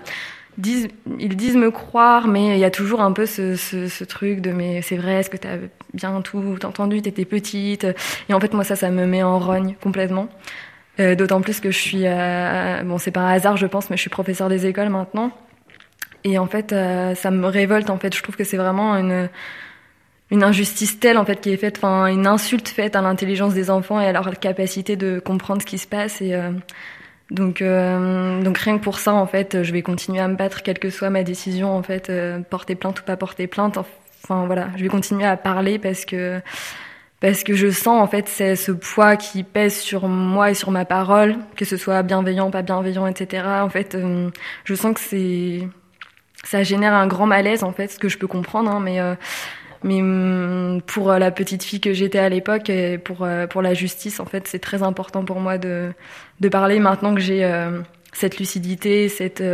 Ils disent me croire, mais il y a toujours un peu ce truc de mais c'est vrai, est-ce que t'as bien tout entendu, t'étais petite, et en fait moi ça me met en rogne complètement, d'autant plus que je suis c'est pas un hasard je pense, mais je suis professeure des écoles maintenant, et en fait ça me révolte en fait. Je trouve que c'est vraiment une injustice telle en fait qui est faite, enfin une insulte faite à l'intelligence des enfants et à leur capacité de comprendre ce qui se passe, et donc rien que pour ça en fait je vais continuer à me battre quelle que soit ma décision en fait, porter plainte ou pas porter plainte, enfin voilà, je vais continuer à parler parce que je sens en fait c'est ce poids qui pèse sur moi et sur ma parole, que ce soit bienveillant, pas bienveillant, etc. En fait je sens que ça génère un grand malaise en fait, ce que je peux comprendre, hein, mais pour la petite fille que j'étais à l'époque et pour la justice, en fait, c'est très important pour moi de parler maintenant que j'ai cette lucidité,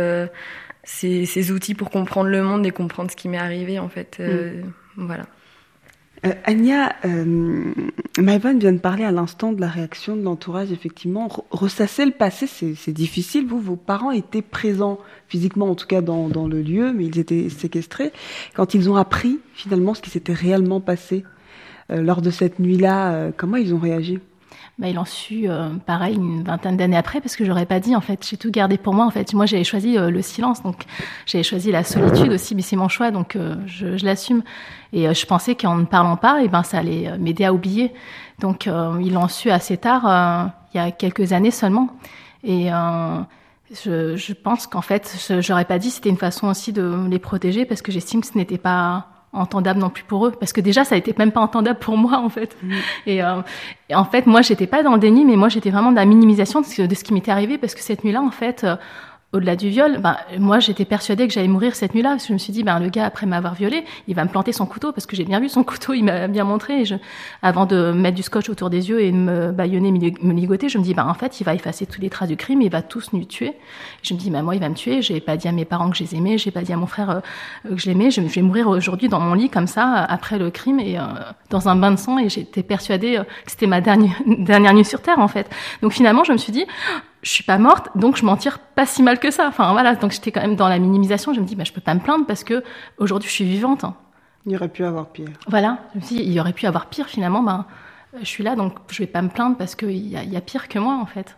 ces outils pour comprendre le monde et comprendre ce qui m'est arrivé, en fait. Voilà. Anya, Maëvan vient de parler à l'instant de la réaction de l'entourage, effectivement. Ressasser le passé, c'est difficile. Vos parents étaient présents physiquement, en tout cas dans le lieu, mais ils étaient séquestrés. Quand ils ont appris finalement ce qui s'était réellement passé lors de cette nuit-là, comment ils ont réagi ? Ils l'ont su, pareil, une vingtaine d'années après, parce que j'aurais pas dit, en fait. J'ai tout gardé pour moi, en fait. Moi, j'avais choisi le silence, donc j'avais choisi la solitude aussi, mais c'est mon choix, donc je l'assume. Et je pensais qu'en ne parlant pas, ça allait m'aider à oublier. Donc, ils l'ont su assez tard, il y a quelques années seulement. Et je pense qu'en fait, j'aurais pas dit, c'était une façon aussi de les protéger, parce que j'estime que ce n'était pas entendable non plus pour eux, parce que déjà ça a été même pas entendable pour moi en fait. Et en fait moi j'étais pas dans le déni, mais moi j'étais vraiment dans la minimisation de ce qui m'était arrivé, parce que cette nuit-là en fait au-delà du viol, moi j'étais persuadée que j'allais mourir cette nuit-là, parce que je me suis dit le gars après m'avoir violée, il va me planter son couteau, parce que j'ai bien vu son couteau, il m'a bien montré, et avant de mettre du scotch autour des yeux et de me bâillonner, me ligoter, je me dis en fait il va effacer toutes les traces du crime, il va tous nous tuer. Et je me dis moi il va me tuer, j'ai pas dit à mes parents que je les aimais, j'ai pas dit à mon frère que je l'aimais, je vais mourir aujourd'hui dans mon lit comme ça après le crime, et dans un bain de sang, et j'étais persuadée que c'était ma dernière nuit sur terre en fait. Donc finalement je me suis dit je suis pas morte, donc je m'en tire pas si mal que ça. Enfin voilà, donc j'étais quand même dans la minimisation. Je me dis je peux pas me plaindre, parce que aujourd'hui je suis vivante. Il y aurait pu avoir pire. Voilà, je me suis dit il y aurait pu avoir pire finalement. Je suis là, donc je vais pas me plaindre, parce que il y a pire que moi en fait.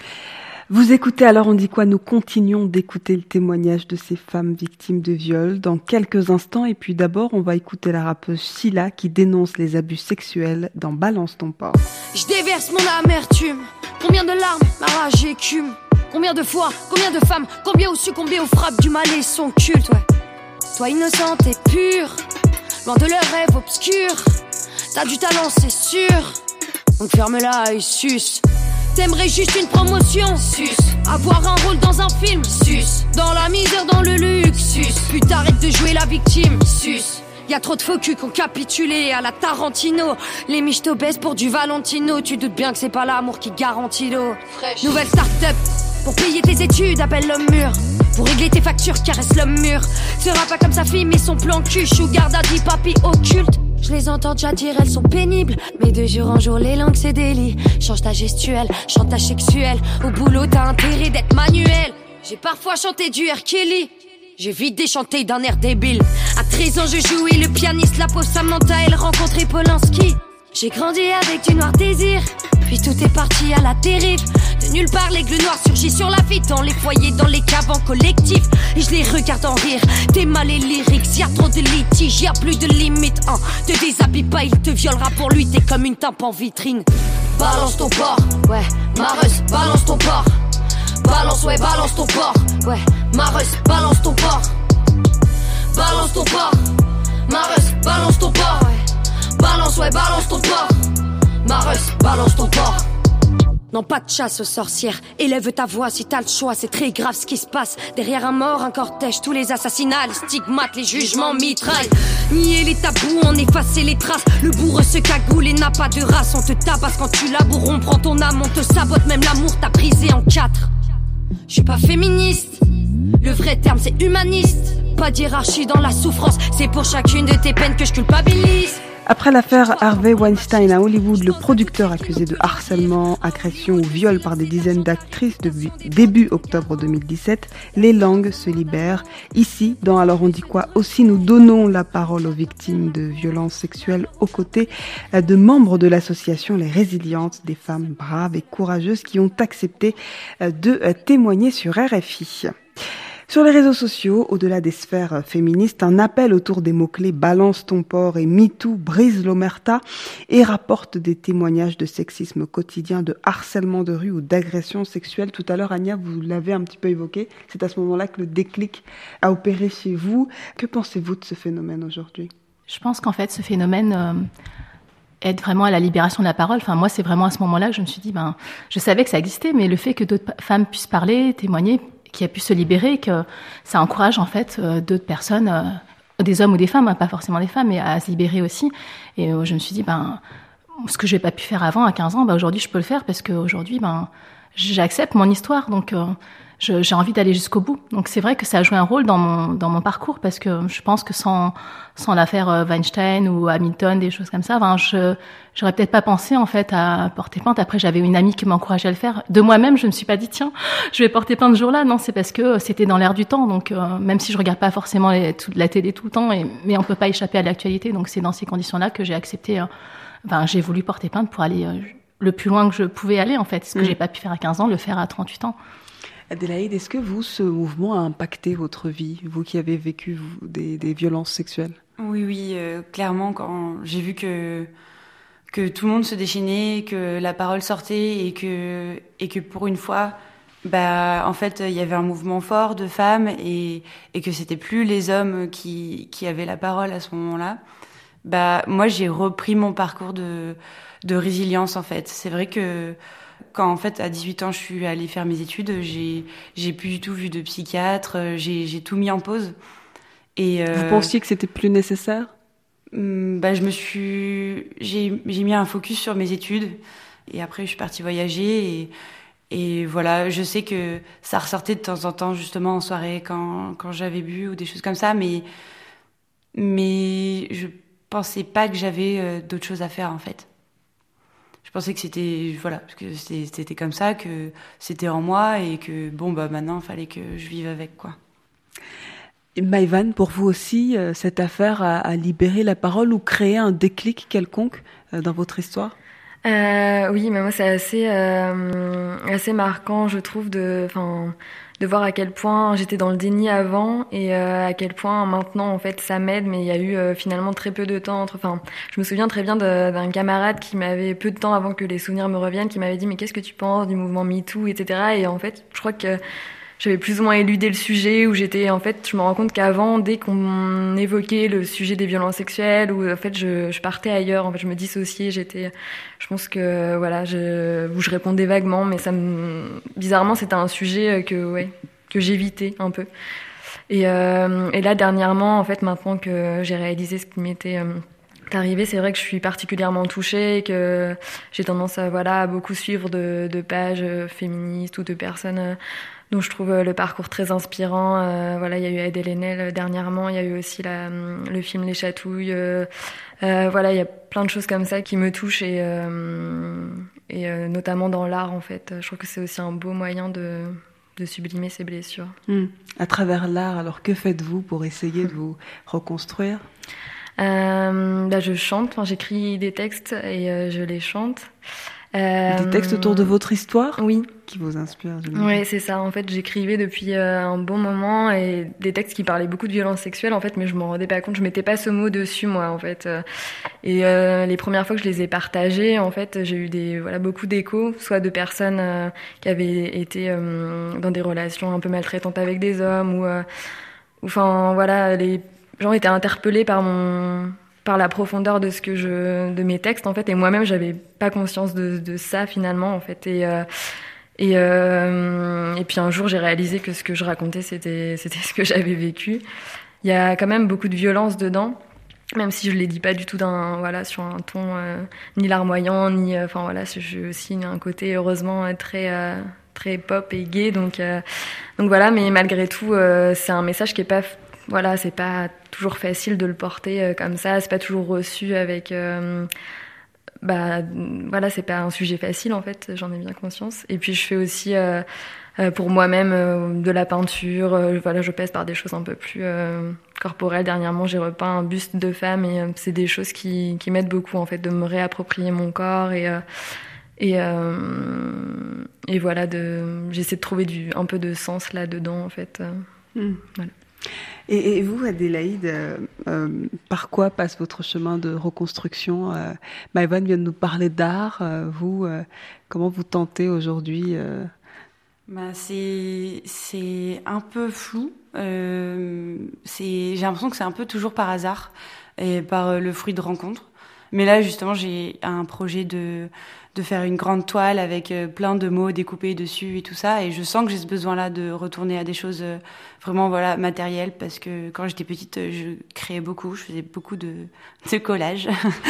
Vous écoutez Alors on dit quoi ? Nous continuons d'écouter le témoignage de ces femmes victimes de viol dans quelques instants, et puis d'abord on va écouter la rappeuse Sheila qui dénonce les abus sexuels dans Balance ton porc. Je déverse mon amertume. Combien de larmes, ma rage écume. Combien de fois, combien de femmes, combien ont succombé aux frappes du mal et son culte, ouais. Toi innocente et pure, loin de leurs rêves obscurs. T'as du talent, c'est sûr, donc ferme-la et suce. T'aimerais juste une promotion, sus. Avoir un rôle dans un film, sus. Dans la misère, dans le luxe, sus. Putain, arrête de jouer la victime, sus. Y'a trop de faux culs qui ont capitulé à la Tarantino. Les miches t'obèsent pour du Valentino. Tu doutes bien que c'est pas l'amour qui garantit l'eau. Nouvelle start-up, pour payer tes études, appelle l'homme mûr. Pour régler tes factures, caresse l'homme mûr. Sera pas comme sa fille, mais son plan cul. Sugar daddy, papi occulte. Je les entends déjà dire, elles sont pénibles. Mais de jour en jour, les langues c'est délit. Change ta gestuelle, chantage sexuel. Au boulot, t'as intérêt d'être manuel. J'ai parfois chanté du R. Kelly. J'ai vite déchanté d'un air débile. À 13 ans je jouais le pianiste. La pauvre Samantha elle rencontrait Polanski. J'ai grandi avec du noir désir. Puis tout est parti à la dérive. De nulle part l'aigle noir surgit sur la vie. Dans les foyers, dans les caves en collectif. Et je les regarde en rire. T'es mal et lyrics, y'a trop de litiges, y'a plus de limite. Te déshabille pas, il te violera pour lui. T'es comme une timpe en vitrine. Balance ton porc, ouais, Mareuse, balance ton porc. Balance, ouais, balance ton porc. Ouais, Mareuse, balance ton porc. Balance ton porc. Mareuse, balance ton porc. Ouais, balance, ouais, balance ton porc. Mareuse, balance ton porc. Non, pas de chasse aux sorcières. Élève ta voix si t'as le choix. C'est très grave ce qui se passe. Derrière un mort, un cortège. Tous les assassinats, les stigmates, les jugements mitraillent. Nier les tabous, en effacer les traces. Le bourreux se cagoule et n'a pas de race. On te tabasse quand tu laboures. On prend ton âme, on te sabote. Même l'amour t'a brisé en 4. Je suis pas féministe. Le vrai terme, c'est humaniste. Pas d'hiérarchie dans la souffrance. C'est pour chacune de tes peines que je culpabilise. Après l'affaire Harvey Weinstein à Hollywood, le producteur accusé de harcèlement, agression ou viol par des dizaines d'actrices depuis début octobre 2017, les langues se libèrent. Ici, dans Alors on dit quoi aussi, nous donnons la parole aux victimes de violences sexuelles aux côtés de membres de l'association Les Résilientes, des femmes braves et courageuses qui ont accepté de témoigner sur RFI. Sur les réseaux sociaux, au-delà des sphères féministes, un appel autour des mots-clés « balance ton porc » et « MeToo » brise l'omerta et rapporte des témoignages de sexisme quotidien, de harcèlement de rue ou d'agression sexuelle. Tout à l'heure, Ania, vous l'avez un petit peu évoqué. C'est à ce moment-là que le déclic a opéré chez vous. Que pensez-vous de ce phénomène aujourd'hui ? Je pense qu'en fait, ce phénomène aide vraiment à la libération de la parole. Enfin, moi, c'est vraiment à ce moment-là que je me suis dit, je savais que ça existait, mais le fait que d'autres femmes puissent parler, témoigner, qui a pu se libérer, que ça encourage en fait d'autres personnes, des hommes ou des femmes, pas forcément des femmes, mais à se libérer aussi. Et je me suis dit, ce que je n'ai pas pu faire avant, à 15 ans, aujourd'hui je peux le faire parce qu'aujourd'hui, j'accepte mon histoire, donc j'ai envie d'aller jusqu'au bout. Donc c'est vrai que ça a joué un rôle dans mon parcours, parce que je pense que sans l'affaire Weinstein ou Hamilton, des choses comme ça, j'aurais peut-être pas pensé en fait à porter plainte. Après, j'avais une amie qui m'encourageait à le faire. De moi-même, je me suis pas dit tiens, je vais porter plainte ce jour-là. Non, c'est parce que c'était dans l'air du temps. Donc même si je regarde pas forcément la télé tout le temps, mais on peut pas échapper à l'actualité. Donc c'est dans ces conditions-là que j'ai accepté. J'ai voulu porter plainte pour aller le plus loin que je pouvais aller en fait. Ce que j'ai pas pu faire à 15 ans, le faire à 38 ans. Adélaïde, est-ce que ce mouvement a impacté votre vie, vous qui avez vécu des violences sexuelles ? Oui, clairement, quand j'ai vu que tout le monde se déchaînait, que la parole sortait et que pour une fois, en fait, il y avait un mouvement fort de femmes et que c'était plus les hommes qui avaient la parole à ce moment-là. Moi, j'ai repris mon parcours de résilience, en fait. C'est vrai que quand, en fait, à 18 ans, je suis allée faire mes études, j'ai plus du tout vu de psychiatre, j'ai tout mis en pause. Et vous pensiez que c'était plus nécessaire ? J'ai mis un focus sur mes études et après je suis partie voyager et voilà, je sais que ça ressortait de temps en temps justement en soirée quand j'avais bu ou des choses comme ça, mais je pensais pas que j'avais d'autres choses à faire en fait. Je pensais que que c'était comme ça, que c'était en moi et que maintenant il fallait que je vive avec quoi. Maïvan, pour vous aussi, cette affaire a libéré la parole ou créé un déclic quelconque dans votre histoire ? Oui, mais moi c'est assez marquant, je trouve, de voir à quel point j'étais dans le déni avant et à quel point maintenant en fait ça m'aide, mais il y a eu finalement très peu de temps entre. Je me souviens très bien d'un camarade qui m'avait peu de temps avant que les souvenirs me reviennent, qui m'avait dit mais qu'est-ce que tu penses du mouvement MeToo, etc. Et en fait, je crois que j'avais plus ou moins éludé le sujet, où je me rends compte qu'avant, dès qu'on évoquait le sujet des violences sexuelles, où en fait je partais ailleurs, en fait je me dissociais, je pense que où je répondais vaguement, mais bizarrement c'était un sujet que j'évitais un peu. Et là dernièrement, en fait maintenant que j'ai réalisé ce qui m'était arrivé, c'est vrai que je suis particulièrement touchée et que j'ai tendance à beaucoup suivre de pages féministes ou de personnes dont je trouve le parcours très inspirant. Il y a eu Adèle Haenel dernièrement, il y a eu aussi le film Les Chatouilles. Il y a plein de choses comme ça qui me touchent et notamment dans l'art en fait. Je trouve que c'est aussi un beau moyen de sublimer ses blessures. À travers l'art, alors que faites-vous pour essayer de vous reconstruire ? Je chante, j'écris des textes et je les chante. Des textes autour de votre histoire ? Oui. Qui vous inspirent ? Oui, c'est ça. En fait, j'écrivais depuis un bon moment et des textes qui parlaient beaucoup de violences sexuelles, en fait, mais je m'en rendais pas compte. Je mettais pas ce mot dessus, moi, en fait. Et les premières fois que je les ai partagés, en fait, j'ai eu beaucoup d'échos, soit de personnes qui avaient été dans des relations un peu maltraitantes avec des hommes, les gens étaient interpellés par par la profondeur de mes textes en fait, et moi-même j'avais pas conscience de ça finalement en fait, et puis un jour j'ai réalisé que ce que je racontais c'était ce que j'avais vécu. Il y a quand même beaucoup de violence dedans, même si je les dis pas du tout sur un ton ni larmoyant ni j'ai aussi un côté heureusement très pop et gay, donc voilà, mais malgré tout c'est un message qui est pas c'est pas toujours facile de le porter comme ça, c'est pas toujours reçu avec c'est pas un sujet facile en fait, j'en ai bien conscience. Et puis je fais aussi pour moi-même de la peinture, je passe par des choses un peu plus corporelles. Dernièrement j'ai repeint un buste de femme, et c'est des choses qui m'aident beaucoup en fait, de me réapproprier mon corps, et voilà, j'essaie de trouver un peu de sens là-dedans en fait. Voilà. Et vous, Adélaïde, par quoi passe votre chemin de reconstruction? Maëvan vient de nous parler d'art. Vous, comment vous tentez aujourd'hui c'est un peu flou. J'ai l'impression que c'est un peu toujours par hasard et par le fruit de rencontres. Mais là, justement, j'ai un projet de faire une grande toile avec plein de mots découpés dessus et tout ça. Et je sens que j'ai ce besoin-là de retourner à des choses vraiment matérielles, parce que quand j'étais petite, je créais beaucoup, je faisais beaucoup de collages.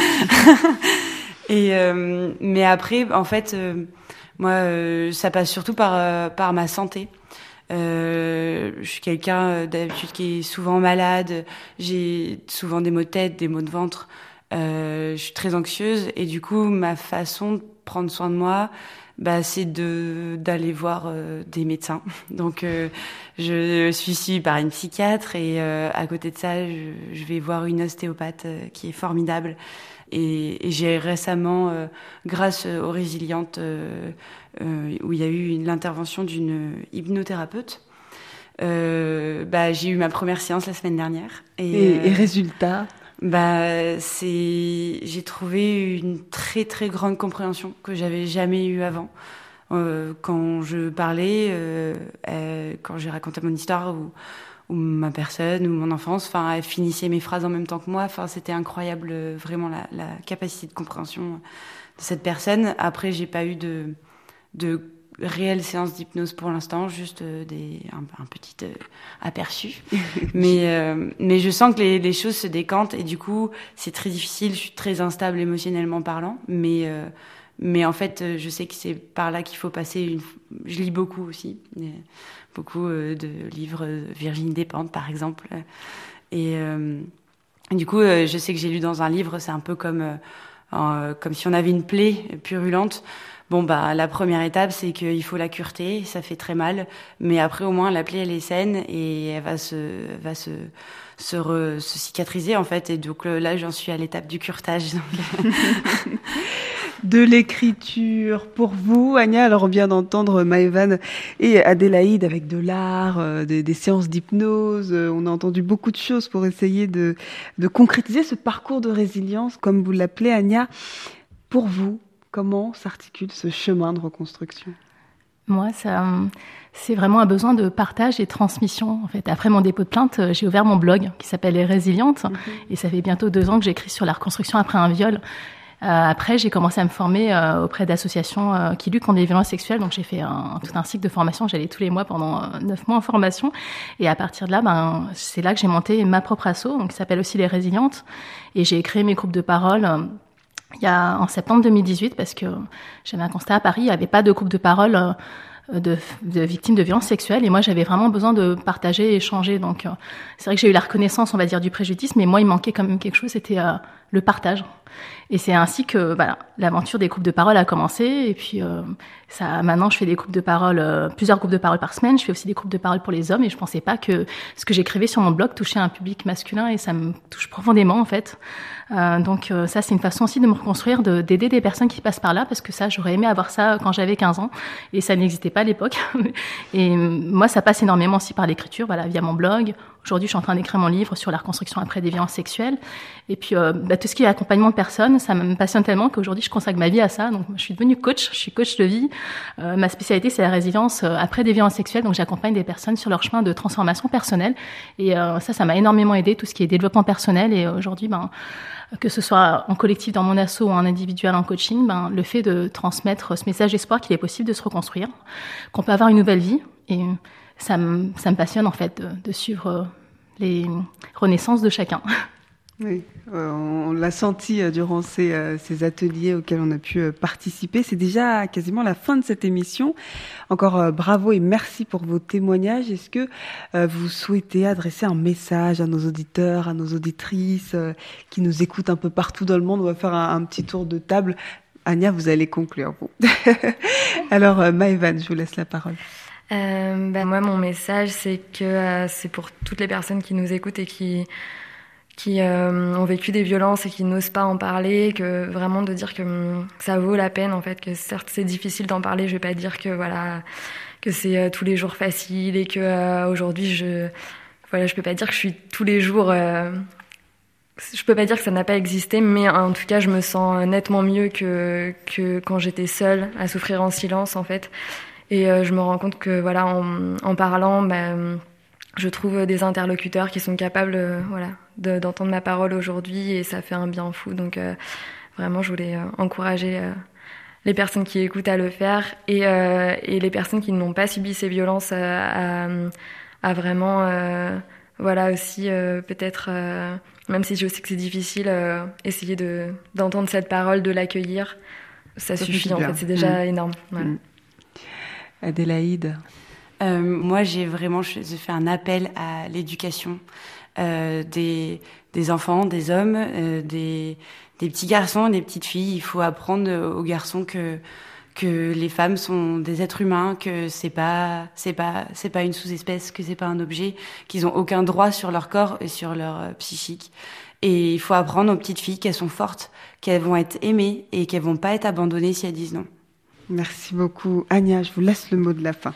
Mais après, en fait, moi, ça passe surtout par ma santé. Je suis quelqu'un d'habitude qui est souvent malade, j'ai souvent des maux de tête, des maux de ventre. Je suis très anxieuse, et du coup ma façon de prendre soin de moi, c'est d'aller voir des médecins. Donc je suis suivie par une psychiatre, et à côté de ça je vais voir une ostéopathe qui est formidable, et j'ai récemment grâce aux Résilientes où il y a eu l'intervention d'une hypnothérapeute, j'ai eu ma première séance la semaine dernière, et résultat, j'ai trouvé une très très grande compréhension que j'avais jamais eue avant. Quand je parlais, quand j'ai raconté mon histoire ou ma personne ou mon enfance, elle finissait mes phrases en même temps que moi. C'était incroyable, vraiment la capacité de compréhension de cette personne. Après, j'ai pas eu de réelle séance d'hypnose pour l'instant, juste un petit aperçu. Mais je sens que les choses se décantent, et du coup c'est très difficile. Je suis très instable émotionnellement parlant, mais en fait je sais que c'est par là qu'il faut passer. Je lis beaucoup aussi, beaucoup de livres, Virginie Despentes par exemple, et du coup je sais que j'ai lu dans un livre, c'est un peu comme si on avait une plaie purulente. La première étape, c'est qu'il faut la cureter, ça fait très mal, mais après au moins la plaie elle est saine, et elle va se cicatriser en fait, et donc là j'en suis à l'étape du curetage. De l'écriture pour vous, Anya. Alors on vient d'entendre Maëvan et Adélaïde avec de l'art, des séances d'hypnose. On a entendu beaucoup de choses pour essayer de concrétiser ce parcours de résilience, comme vous l'appelez, Anya. Pour vous, comment s'articule ce chemin de reconstruction? Moi, c'est vraiment un besoin de partage et de transmission. En fait, après mon dépôt de plainte, j'ai ouvert mon blog qui s'appelle Les Résilientes, et ça fait bientôt 2 ans que j'écris sur la reconstruction après un viol. Après, j'ai commencé à me former auprès d'associations qui luttent contre les violences sexuelles. Donc, j'ai fait tout un cycle de formation. J'allais tous les mois pendant 9 mois en formation. Et à partir de là, c'est là que j'ai monté ma propre asso, donc qui s'appelle aussi Les Résilientes. Et j'ai créé mes groupes de parole en septembre 2018, parce que j'avais un constat à Paris, il n'y avait pas de groupe de parole de victimes de violences sexuelles, et moi j'avais vraiment besoin de partager et échanger. Donc c'est vrai que j'ai eu la reconnaissance, on va dire, du préjudice, mais moi il manquait quand même quelque chose, c'était le partage. Et c'est ainsi que l'aventure des groupes de parole a commencé. Et puis maintenant je fais des groupes de parole, plusieurs groupes de parole par semaine. Je fais aussi des groupes de parole pour les hommes, et je pensais pas que ce que j'écrivais sur mon blog touchait un public masculin, et ça me touche profondément en fait. Donc ça c'est une façon aussi de me reconstruire, d'aider des personnes qui passent par là, parce que ça j'aurais aimé avoir ça quand j'avais 15 ans, et ça n'existait pas à l'époque. Et moi ça passe énormément aussi par l'écriture, via mon blog. Aujourd'hui, je suis en train d'écrire mon livre sur la reconstruction après des violences sexuelles. Et puis, tout ce qui est accompagnement de personnes, ça me passionne tellement qu'aujourd'hui, je consacre ma vie à ça. Donc, je suis devenue coach. Je suis coach de vie. Ma spécialité, c'est la résilience après des violences sexuelles. Donc, j'accompagne des personnes sur leur chemin de transformation personnelle. Et ça m'a énormément aidé, tout ce qui est développement personnel. Et aujourd'hui, que ce soit en collectif dans mon asso ou en individuel en coaching, le fait de transmettre ce message d'espoir qu'il est possible de se reconstruire, qu'on peut avoir une nouvelle vie. Et ça me passionne en fait de suivre les renaissances de chacun. Oui, on l'a senti durant ces ateliers auxquels on a pu participer. C'est déjà quasiment la fin de cette émission. Encore bravo et merci pour vos témoignages. Est-ce que vous souhaitez adresser un message à nos auditeurs, à nos auditrices qui nous écoutent un peu partout dans le monde? On va faire un petit tour de table. Anya, vous allez conclure, vous. Alors, Maëvan, je vous laisse la parole. Moi, mon message, c'est que c'est pour toutes les personnes qui nous écoutent et qui ont vécu des violences et qui n'osent pas en parler, que vraiment de dire que ça vaut la peine, en fait, que certes c'est difficile d'en parler, je vais pas dire que que c'est tous les jours facile et que aujourd'hui je peux pas dire que je suis tous les jours je peux pas dire que ça n'a pas existé, mais en tout cas je me sens nettement mieux que quand j'étais seule à souffrir en silence, en fait. Et je me rends compte que en parlant, je trouve des interlocuteurs qui sont capables d'entendre ma parole aujourd'hui, et ça fait un bien fou. Donc vraiment, je voulais encourager les personnes qui écoutent à le faire, et les personnes qui n'ont pas subi ces violences à vraiment aussi peut-être, même si je sais que c'est difficile, essayer d'entendre cette parole, de l'accueillir. Ça suffit, en fait, c'est déjà énorme. Voilà. Adélaïde. Moi, j'ai fait un appel à l'éducation des enfants, des hommes, des petits garçons, des petites filles. Il faut apprendre aux garçons que les femmes sont des êtres humains, que c'est pas une sous-espèce, que c'est pas un objet, qu'ils ont aucun droit sur leur corps et sur leur psychique. Et il faut apprendre aux petites filles qu'elles sont fortes, qu'elles vont être aimées et qu'elles vont pas être abandonnées si elles disent non. Merci beaucoup. Anya, je vous laisse le mot de la fin.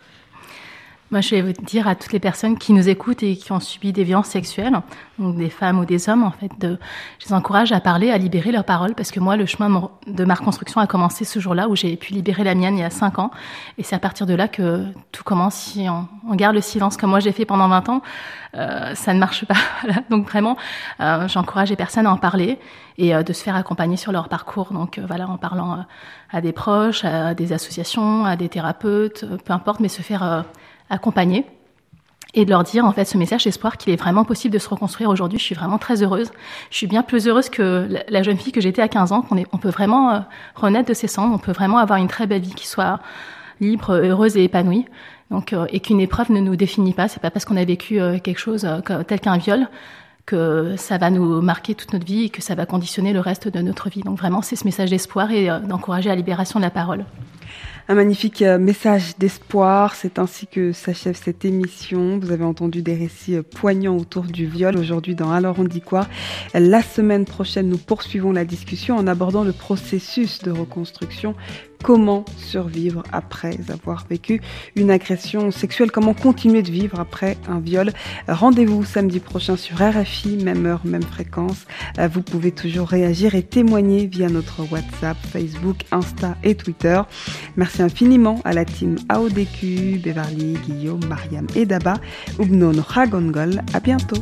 Moi, je vais vous dire à toutes les personnes qui nous écoutent et qui ont subi des violences sexuelles, donc des femmes ou des hommes, en fait, je les encourage à parler, à libérer leur parole, parce que moi, le chemin de ma reconstruction a commencé ce jour-là où j'ai pu libérer la mienne il y a 5 ans. Et c'est à partir de là que tout commence. Si on garde le silence comme moi j'ai fait pendant 20 ans, ça ne marche pas. Voilà. Donc vraiment, j'encourage les personnes à en parler et de se faire accompagner sur leur parcours. Donc en parlant à des proches, à des associations, à des thérapeutes, peu importe, mais se faire accompagner et de leur dire en fait ce message d'espoir qu'il est vraiment possible de se reconstruire. Aujourd'hui, je suis vraiment très heureuse. Je suis bien plus heureuse que la jeune fille que j'étais à 15 ans, on peut vraiment renaître de ses cendres, on peut vraiment avoir une très belle vie qui soit libre, heureuse et épanouie. Donc, et qu'une épreuve ne nous définit pas. C'est pas parce qu'on a vécu quelque chose tel qu'un viol que ça va nous marquer toute notre vie et que ça va conditionner le reste de notre vie. Donc vraiment, c'est ce message d'espoir et d'encourager la libération de la parole. Un magnifique message d'espoir, c'est ainsi que s'achève cette émission. Vous avez entendu des récits poignants autour du viol aujourd'hui dans Alors on dit quoi. La semaine prochaine, nous poursuivons la discussion en abordant le processus de reconstruction. Comment survivre après avoir vécu une agression sexuelle? Comment continuer de vivre après un viol? Rendez-vous samedi prochain sur RFI, même heure, même fréquence. Vous pouvez toujours réagir et témoigner via notre WhatsApp, Facebook, Insta et Twitter. Merci infiniment à la team AODQ, Beverly, Guillaume, Mariam et Daba. Ubnon Ragongol. À bientôt.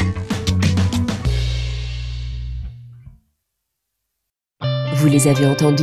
Vous les avez entendus